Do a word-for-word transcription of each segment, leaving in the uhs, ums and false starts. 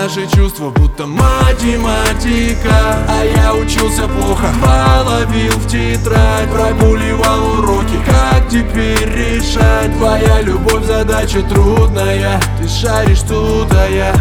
наши чувства будто математика, а я учился плохо, половил в тетрадь, прогуливал уроки. Как теперь решать? Твоя любовь задача трудная, ты шаришь тут, а я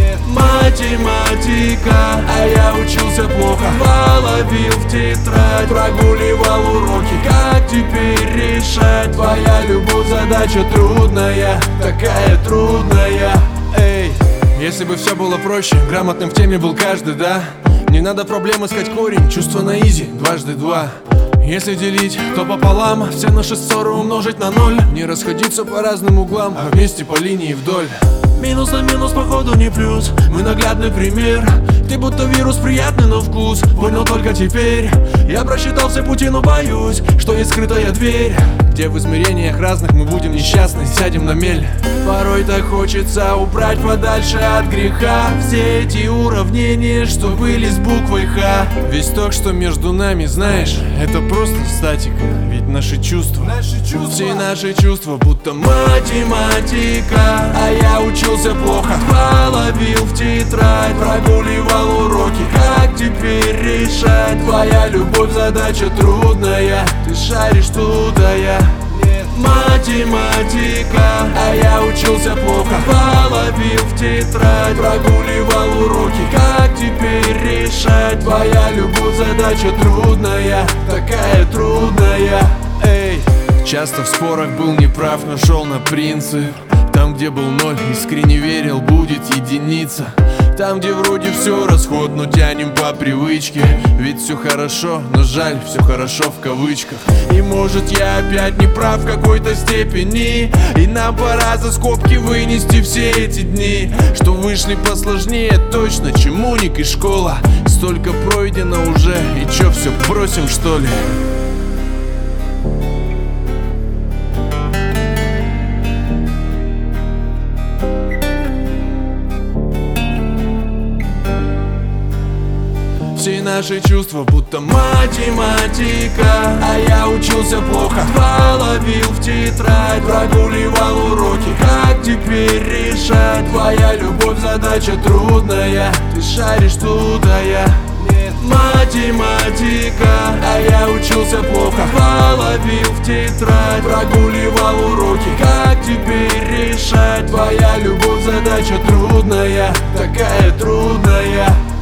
математика, а я учился плохо, половил в тетрадь, прогуливал уроки. Как теперь решать? Твоя любовь задача трудная, такая трудная. Эй, если бы все было проще, грамотным в теме был каждый, да? Не надо проблем искать корень, чувство на изи, дважды два. Если делить, то пополам, все наши ссоры умножить на ноль. Не расходиться по разным углам, а вместе по линии вдоль. Минус на минус походу не плюс, мы наглядный пример. Ты будто вирус приятный на вкус, понял только теперь. Я просчитал все пути, но боюсь, что есть скрытая дверь, где в измерениях разных мы будем несчастны, сядем на мель. Порой так хочется убрать подальше от греха все эти уравнения, что были с буквой Х. Весь ток, что между нами, знаешь, это просто статика. Ведь наши чувства, наши чувства, все наши чувства будто математика, а я учился плохо, половил в тетрадь, прогуливал уроки. Как теперь решать? Твоя любовь задача трудная, ты шаришь тут, а я математика, а я учился плохо, половил в тетрадь, прогуливал уроки. Как теперь решать? Твоя любовь задача трудная, такая трудная. Эй, часто в спорах был неправ, но шел на принцип. Там, где был ноль, искренне верил, будет единица. Там, где вроде все расход, но тянем по привычке. Ведь все хорошо, но жаль, все хорошо в кавычках. И может я опять не прав в какой-то степени, и нам пора за скобки вынести все эти дни, что вышли посложнее точно, чем уник и школа. Столько пройдено уже, и чё, все бросим что ли? Все наши чувства будто математика, а я учился плохо, половил в тетрадь, прогуливал уроки. Как теперь решать? Твоя любовь задача трудная, ты шаришь тут, а я математика, а я учился плохо, половил в тетрадь, прогуливал уроки. Как теперь решать? Твоя любовь задача трудная, такая трудная.